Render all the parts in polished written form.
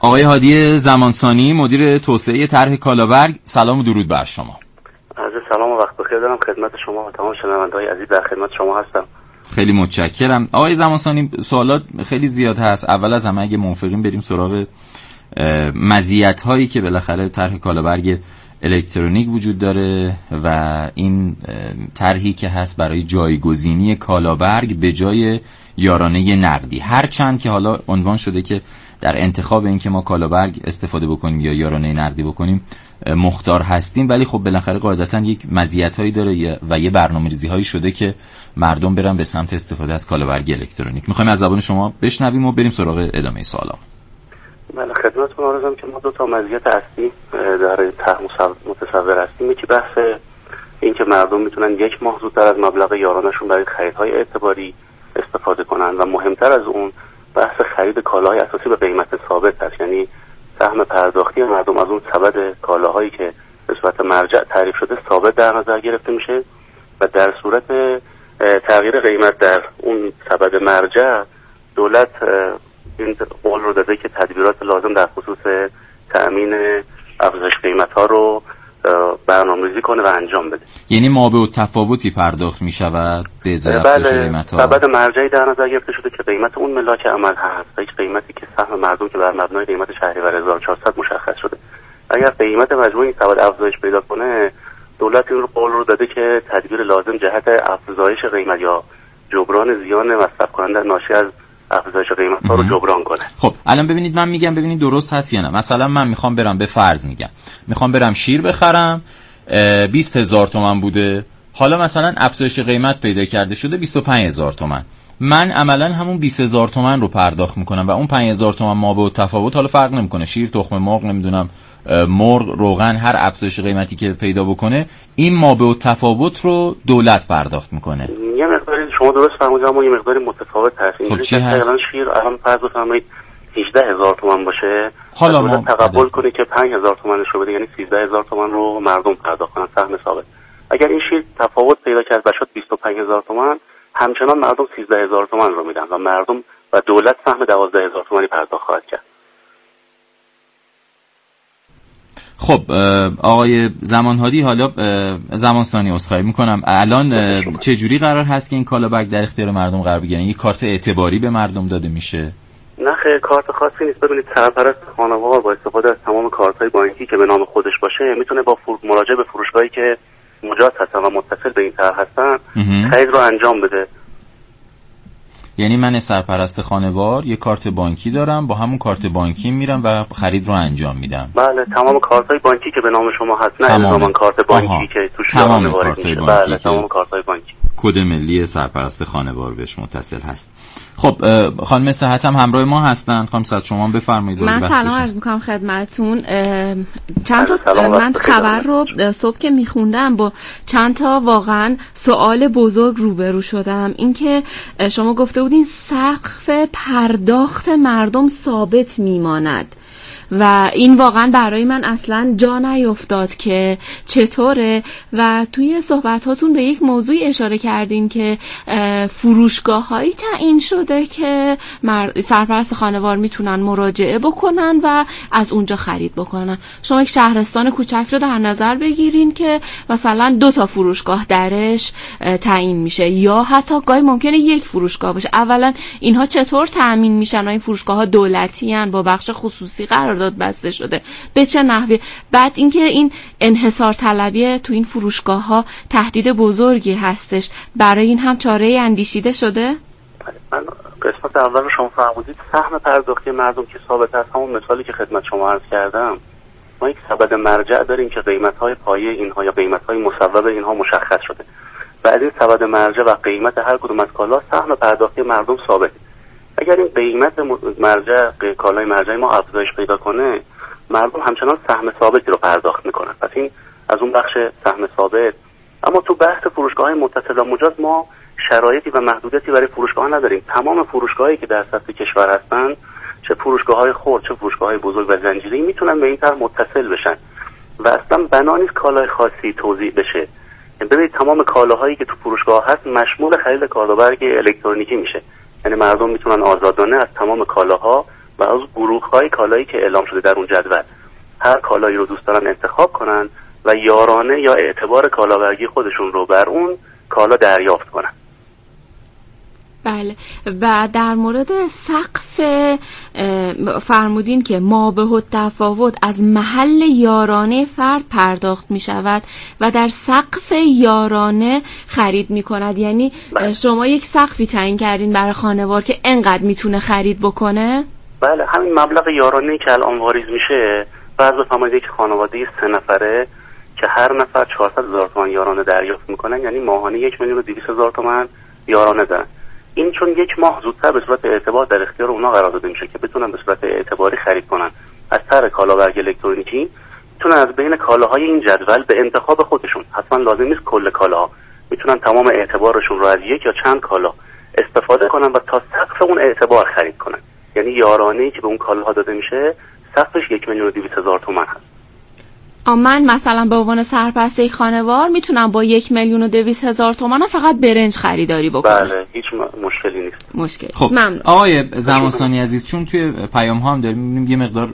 آقای هادی زمانسانی، مدیر توسعه طرح کالابرگ، سلام و درود بر شما. عرض سلام و وقت بخیر دارم خدمت شما و تمام شنونده‌های عزیز. در خدمت شما هستم. خیلی متشکرم. آقای زمانسانی، سوالات خیلی زیاد هست. اول از همه اگه موافقین بریم سراغ مزیت‌هایی که بالاخره طرح کالابرگ الکترونیک وجود داره و این طرحی که هست برای جایگزینی کالابرگ به جای یارانه نقدی. هرچند که حالا عنوان شده که در انتخاب این که ما کالابرگ استفاده بکنیم یا یارانه نقدی بکنیم مختار هستیم، ولی خب بالاخره قاعدتاً یک مزیت‌هایی داره و یه برنامه‌ریزی‌هایی شده که مردم برن به سمت استفاده از کالابرگ الکترونیک. می‌خوایم از زبان شما بشنویم و بریم سراغ ادامه سوالا. بله، خدمتتون عرضم که ما دو تا مزیت اصلی در طرح متصور هستیم. یکی بحث این که مردم میتونن یک ماه زودتر از مبلغ یارانه‌شون برای خریدهای اعتباری استفاده کنن و مهمتر از اون بحث خرید کالاهای اساسی به قیمت ثابت است. یعنی سهم پرداختی مردم از اون سبد کالاهایی که به صورت مرجع تعریف شده ثابت در نظر گرفته میشه و در صورت تغییر قیمت در اون سبد مرجع دولت این قول رو داده که تدبیرات لازم در خصوص تأمین افزایش قیمت‌ها رو برنامه‌ریزی کنه و انجام بده. یعنی مابع تفاوتی پرداخت می‌شود به ازای افزایش قیمت‌ها. سبد مرجعی در نظر گرفته شده که قیمت اون ملاک عمل هست و یک قیمتی که سهم مردم که بر مبنای قیمت شهریور 1400 مشخص شده. اگر قیمت مجموعی این سبد افزایش پیدا کنه، دولت این قول رو داده که تدبیر لازم جهت افزایش قیمت یا جبران زیان مصرف کننده ناشی از افزایش قیمت‌ها رو جبران کنه. خب الان ببینید، من میگم ببینید درست هست یا نه. مثلا من میخوام برم، به فرض میگم میخوام برم شیر بخرم، 20,000 تومان بوده، حالا مثلا افزایش قیمت پیدا کرده شده 25,000 تومان. من عملا همون 20,000 تومان رو پرداخت میکنم و اون 5,000 تومان مابع تفاوت حالا فرق نمیکنه، شیر، تخم مرغ، نمیدونم مرغ، روغن، هر افزایش قیمتی که پیدا بکنه این مابع تفاوت رو دولت پرداخت میکنه. یه مقداری شما درست فرمودید، اما یه مقداری متفاوت هست. خب چی هست؟ مثلا شیر الان فرض بفرمایید 18,000 تومان باشه، حالا ما تقبل کنه که 5,000 تومانش رو بده، یعنی 13,000 تومان رو مردم پرداخت کنن سهم ثابت. اگر این شیر تفاوت پیدا کرد و شد 25,000 تومان، همچنان مردم 13,000 تومان رو میدن و مردم و دولت سهم 12,000 تومانی پرداخت خواهد کرد. خب آقای زمانهادی، حالا زمانسانی عذرخواهی میکنم، الان چه جوری قرار هست که این کالابرگ در اختیار مردم قرار بگیره؟ یک کارت اعتباری به مردم داده میشه؟ نه خیر، کارت خاصی نیست. ببینید، سرپرست خانوار با استفاده از تمام کارت‌های بانکی که به نام خودش باشه میتونه با مراجعه به فروشگاهی که مجاز هستن و متصل به این طرح هستن خرید رو انجام بده. یعنی من سرپرست خانوار یه کارت بانکی دارم، با همون کارت بانکی میرم و خرید رو انجام میدم. بله، تمام کارت‌های بانکی که به نام شما هست، نه الزاماً کارت بانکی که توش یارانه وارد میشه. بله، تمام کارت‌های بانکی. کد ملی سرپرست خانوار بهش متصل هست. خب خانم صحت هم همراه ما هستن. خانم صحت شما بفرمایید. من سلام عرض می‌کنم خدمتتون. چند تا من خبر رو صبح که می‌خوندم با چند تا واقعا سوال بزرگ روبرو شدم. اینکه شما گفته بودین سقف پرداخت مردم ثابت میماند و این واقعا برای من اصلا جا نیفتاد که چطوره. و توی صحبتاتون به یک موضوع اشاره کردین که فروشگاه‌هایی تعیین شده که سرپرست خانوار میتونن مراجعه بکنن و از اونجا خرید بکنن. شما یک شهرستان کوچک رو در نظر بگیرین که مثلا 2 تا فروشگاه درش تعیین میشه یا حتی گاهی ممکنه یک فروشگاه باشه. اولا اینها چطور تأمین میشن؟ این فروشگاه‌ها دولتی ان با بخش خصوصی قرارداد بسته شده، به چه نحوی؟ بعد اینکه این انحصار طلبی تو این فروشگاه‌ها تهدید بزرگی هستش، برای این هم چاره‌ای اندیشیده شده؟ من قسمت اول رو شما فرمودید سهم پرداختی مردم که ثابت است. همون مثالی که خدمت شما عرض کردم، ما یک سبد مرجع داریم که قیمت‌های پایه اینها یا قیمت‌های مصوب اینها مشخص شده. بعد این سبد مرجع و قیمت هر کدوم از کالا سهم پرداختی مردم ثابت. اگر این قیمت مرجع کالای مرجعی ما افزایش پیدا کنه، مردم همچنان سهم ثابتی رو پرداخت میکنن. پس این از اون بخش سهم ثابت. اما تو بحث فروشگاه‌های متصل و مجاز ما شرایطی و محدودیتی برای فروشگاه‌ها نداریم. تمام فروشگاهایی که در سطح کشور هستن، چه فروشگاه‌های خرد چه فروشگاه‌های بزرگ و زنجیره‌ای، میتونن به این طرح متصل بشن و اصلا بنا نیست کالای خاصی توزیع بشه. ببینید تمام کالاهایی که تو فروشگاه هست مشمول خرید کالابرگ الکترونیکی میشه. یعنی مردم میتونن آزادانه از تمام کالاها و از گروه‌های کالایی که اعلام شده در اون جدول هر کالایی رو دوست دارن انتخاب کنن و یارانه یا اعتبار کالابرگی خودشون رو بر اون کالا دریافت کنن. بله. و در مورد سقف فرمودین که ما به التفاوت از محل یارانه فرد پرداخت می شود و در سقف یارانه خرید می کند. یعنی شما یک سقفی تعیین کردین برای خانوار که انقدر میتونه خرید بکنه؟ بله، همین مبلغ یارانه‌ای که الان واریز میشه، فرض بفرمایید یک خانواده 3 نفره که هر نفر 400,000 تومان یارانه دریافت میکنن، یعنی ماهانه 1,200,000 تومان یارانه دارن. این چون یک ماه زودتر به صورت اعتبار در اختیار اونا قرار داده میشه که بتونن به صورت اعتباری خرید کنن از طریق کالابرگ الکترونیکی، میتونن از بین کالاهای این جدول به انتخاب خودشون، حتما لازم نیست کل کالاها، میتونن تمام اعتبارشون رو از یک یا چند کالا استفاده کنن و تا سقف اون اعتبار خرید کنن. یعنی یارانه‌ای که به اون کالاها داده میشه سقفش 1,200,000 تومان هست. من مثلا به عنوان سرپرست یک خانوار میتونم با 1,200,000 تومان فقط برنج خریداری بکنم؟ بله، هیچ مشکلی نیست. مشکل. خب آقای زمانسانی عزیز، چون توی پیام ها هم داریم میبینیم یه مقدار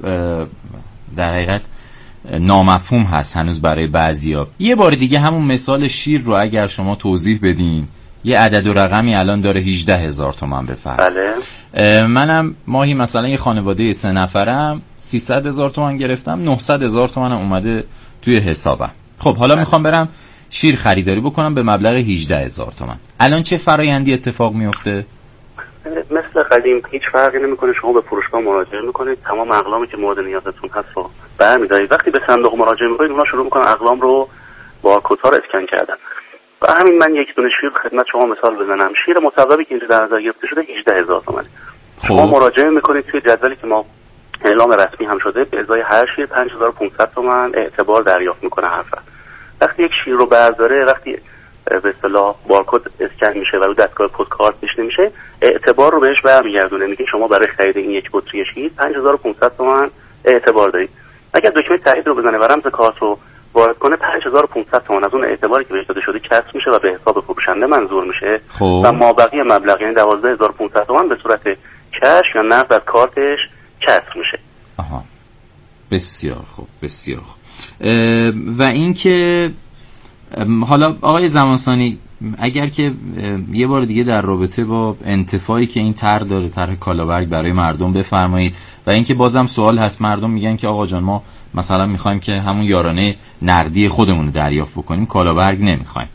در حقیقت نامفهوم هست هنوز برای بعضیا، یه بار دیگه همون مثال شیر رو اگر شما توضیح بدین. یه عدد و رقمی الان داره 18,000 تومان به فرض. بله. منم ماهی مثلا یه خانواده 3 نفرم 300,000 تومان گرفتم، 900,000 تومان اومده توی حسابم. خب حالا میخوام برم شیر خریداری بکنم به مبلغ 18,000 تومان. الان چه فرایندی اتفاق میفته؟ مثل قدیم هیچ فرقی نمیکنه، شما به فروشگاه مراجعه میکنید، تمام اقلامی که مورد نیازتون هست رو برمی‌دارید. وقتی به صندوق مراجعه میکنید، اونا شروع میکنن اقلام رو بارکدها رو اسکن کردن. و همین من یک دونه شیر خدمت شما مثال بزنم. شیر مصوبی که اینجا در نظر گرفته شده 18,000 تومان. شما مراجعه میکنید توی جدولی که ما اعلام رسمی هم شده، به ازای هر شیر 5,500 تومان اعتبار دریافت میکنه هر فرد. وقتی یک شیر رو برداره، وقتی به اصطلاح بارکد اسکن میشه و رو دستگاه پستکارت نشون میشه، اعتبار رو بهش برمیگردونه، میگه شما برای خرید این یک بطری شیر 5,500 تومان اعتبار دارید. اگر دکمه تایید رو بزنه و رمز کارت رو وارد کنه، 5,500 تومان از اون اعتباری که بهش داده شده کسر میشه و به حساب فروشنده منظور میشه. و مابقی مبلغ یعنی 12,500 تومان به صورت کش یا نقد از کارتش کسر میشه. آها، بسیار خوب، بسیار خوب. و اینکه حالا آقای زمانسانی، اگر که یه بار دیگه در رابطه با انتفاعی که این طرح داره، طرح کالابرگ برای مردم بفرمایید. و اینکه بازم سوال هست، مردم میگن که آقا جان ما مثلا میخوایم که همون یارانه نقدی خودمون رو دریافت بکنیم، کالابرگ نمیخوایم.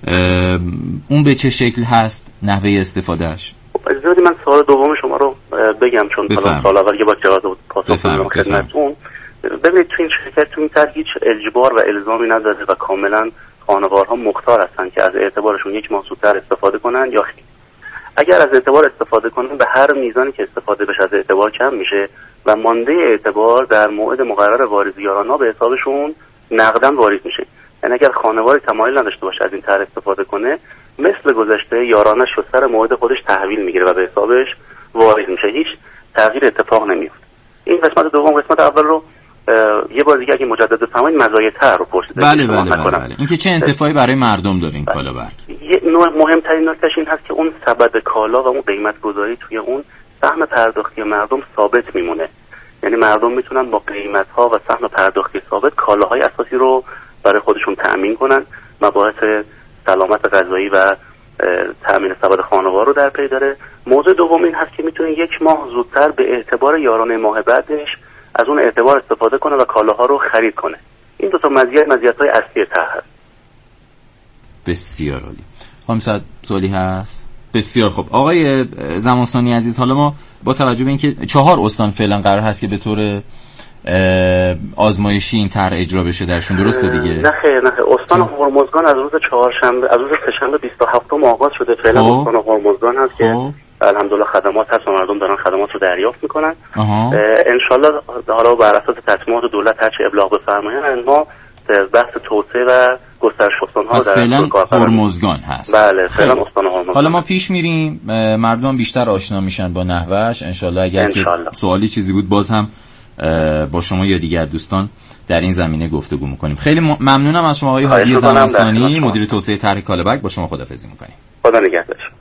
اون به چه شکل هست نحوه استفادهش؟ اجازه من سوال دوم شما رو بگم، چون سوال اول که با جواب پاسخ بدم خدمتتون. ببینید تو این شرکت، تو این طرح هیچ اجبار و الزامی نداره و کاملا خانوارها مختار هستن که از اعتبارشون یک ماه زودتر استفاده کنن یا خیر. اگر از اعتبار استفاده کنن، به هر میزانی که استفاده بشه از اعتبار کم میشه و مانده اعتبار در موعد مقرر واریز یارانه به حسابشون نقداً واریز میشه. یعنی اگر خانواری تمایل نداشته باشه از این طرح استفاده کنه، مثل گذشته یارانه رو سر موعد خودش تحویل میگیره و به حسابش واریز میشه، هیچ تغییر اتفاق نمیفته. این قسمت دوم. قسمت اول رو یه بار دیگه اگه مجدد بفهمید مزایای طرح رو پرسیده. بله. اینکه چه انتفاعی برای مردم داره این کالابرگ؟ یه مهمترین نکتهش این هست که اون سبد کالا و اون قیمت گذاری توی اون سهم پرداختی مردم ثابت میمونه. یعنی مردم میتونن با قیمت ها و سهم پرداختی ثابت کالاهای اساسی رو برای خودشون تأمین کنن. مباحث سلامت غذایی و تأمین سبد خانوار رو در پی داره. موضوع دوم این هست که میتونه یک ماه زودتر به اعتبار یارانه ماه بعدش از اون اعتبار استفاده کنه و کالاها رو خرید کنه. این دو تا مزیت‌های اصلی طرح هست. بسیار عالی. خانم سعد، سوالی هست؟ بسیار خوب. آقای زمانسانی عزیز، حالا ما با توجه به اینکه 4 استان فعلا قرار هست که به طور آزمایشی این طرح اجرا بشه درشون، درسته دیگه؟ نه خیر. استان هرمزگان از روز سه‌شنبه 27 آغاز شده. فعلا استان هرمزگان هست که الحمدلله خدمات هست و مردم دارن خدمات رو دریافت میکنن. ان شاءالله حالا بر اساس تصمیمات دولت هرچی ابلاغ بفرمایند ما بحث توسعه و گسترش استان ها در هرمزگان هست. بله، فعلا استان هرمزگان. حالا ما پیش میریم، مردم بیشتر آشنا میشن با نحوهش. ان شاءالله اگر که سوالی چیزی بود باز هم با شما یا دیگر دوستان در این زمینه گفتگو میکنیم. خیلی ممنونم از شما آقای هادی زمانسانی، مدیر توسعه طرح کالابرگ. با شما خداحافظی میکنیم. خدا نگهدار.